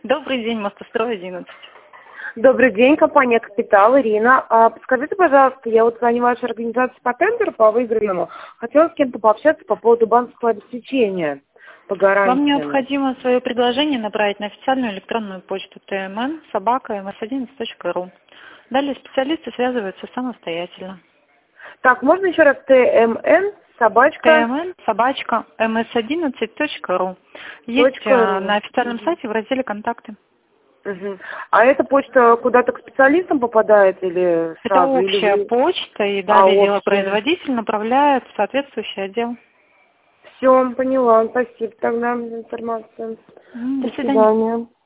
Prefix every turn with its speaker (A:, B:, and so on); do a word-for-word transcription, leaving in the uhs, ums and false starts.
A: Добрый день, Мостострой одиннадцать.
B: Добрый день, компания «Капитал», Ирина. А, подскажите, пожалуйста, я вот звоню вашей организации по тендеру по выигранному. Хотела с кем-то пообщаться по поводу банковского обеспечения по гарантии.
A: Вам необходимо свое предложение направить на официальную электронную почту тмн собака эм эс одиннадцать точка ру. Далее специалисты связываются самостоятельно.
B: Так, можно еще раз тмн собачка?
A: тмн собачка эм эс одиннадцать точка ру. Есть
B: Точка.
A: на официальном сайте в разделе «Контакты».
B: Угу. А эта почта куда-то к специалистам попадает или
A: Это
B: сразу?
A: общая
B: или...
A: почта, и
B: А,
A: далее
B: общая.
A: делопроизводитель направляет в соответствующий отдел.
B: Все, поняла. Спасибо тогда за информацию.
A: До
B: До
A: свидания.
B: свидания.